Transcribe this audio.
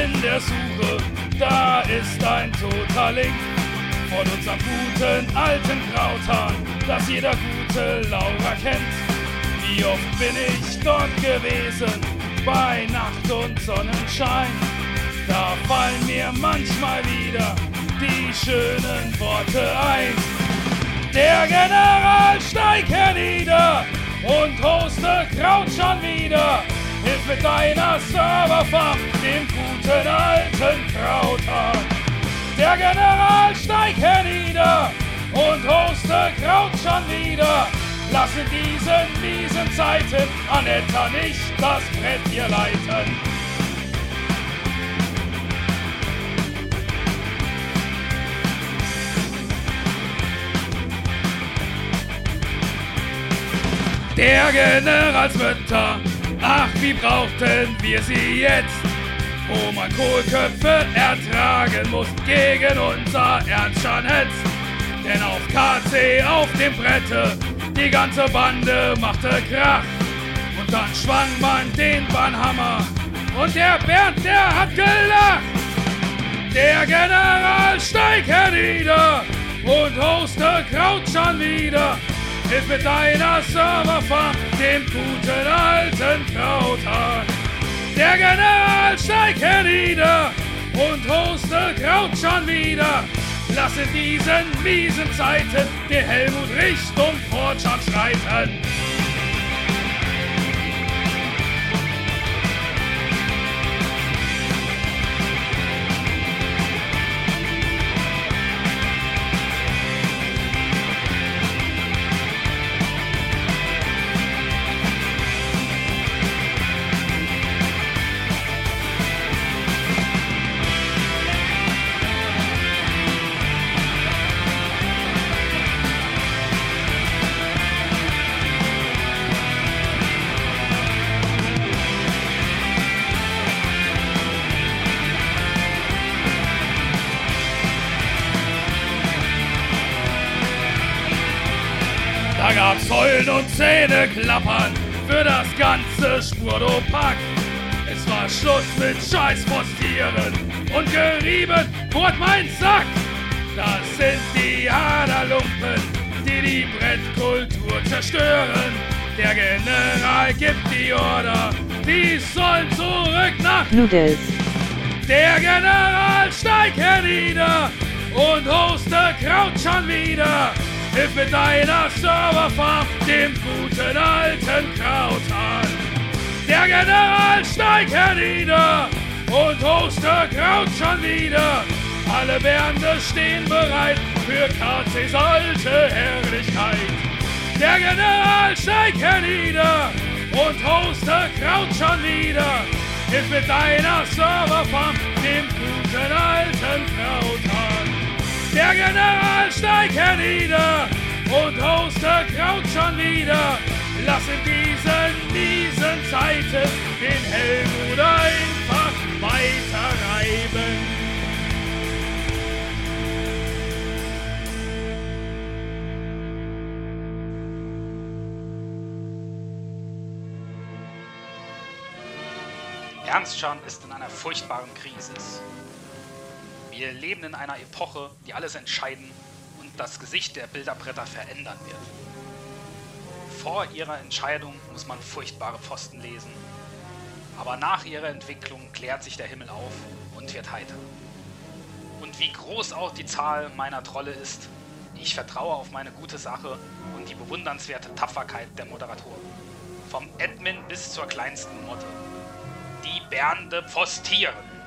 in der Suche, da ist ein toter Link von unserem guten alten Krauthahn, das jeder gute Laura kennt. Wie oft bin ich dort gewesen, bei Nacht und Sonnenschein, da fallen mir manchmal wieder die schönen Worte ein. Der General steigt hernieder und Hoste Kraut schon wieder. Hilf mit deiner Serverfarm dem guten alten Krauthahn. Der General steigt hernieder und Hoste Kraut schon wieder. Lass in diesen miesen Zeiten Anetta nicht das Brett hier leiten. Der Generalsmütter, ach wie brauchten wir sie jetzt, wo man Kohlköpfe ertragen muss gegen unser Ernst Jeanette. Denn auf KC auf dem Brette, die ganze Bande machte Krach. Und dann schwang man den Bannhammer und der Bernd, der hat gelacht. Der General steigt hernieder und Hoste Kraut schon wieder. Hilf mit deiner Serverfarm dem guten alten Krauthahn. Der General steigt hernieder und Hoste Kraut schon wieder. Lass in diesen miesen Zeiten den Helmut Richtung Fortschritt schreiten. Da gab's Heulen und Zähne klappern für das ganze Spurdopack. Es war Schluss mit Scheißfrostieren und gerieben wurde mein Sack. Das sind die Haderlumpen, die die Brettkultur zerstören. Der General gibt die Order, die sollen zurück nach Noodles. Der General steigt hernieder und Hoste Kraut schon wieder. Hilf mit deiner Serverfarm dem guten alten Krauthahn. Der General steigt hernieder und Hoste Kraut schon wieder. Alle Bärende stehen bereit für KCs alte Herrlichkeit. Der General steigt hernieder und Hoste Kraut schon wieder. Hilf mit deiner Serverfarm dem guten alten Krauthahn. Der General steigt hernieder und Hoste Kraut schon wieder. Lass in diesen miesen Zeiten den Helmut einfach weiter reiben. Ernstschan ist in einer furchtbaren Krise. Wir leben in einer Epoche, die alles entscheiden und das Gesicht der Bilderbretter verändern wird. Vor ihrer Entscheidung muss man furchtbare Pfosten lesen, aber nach ihrer Entwicklung klärt sich der Himmel auf und wird heiter. Und wie groß auch die Zahl meiner Trolle ist, ich vertraue auf meine gute Sache und die bewundernswerte Tapferkeit der Moderatoren. Vom Admin bis zur kleinsten Motte. Die Bärende pfostieren.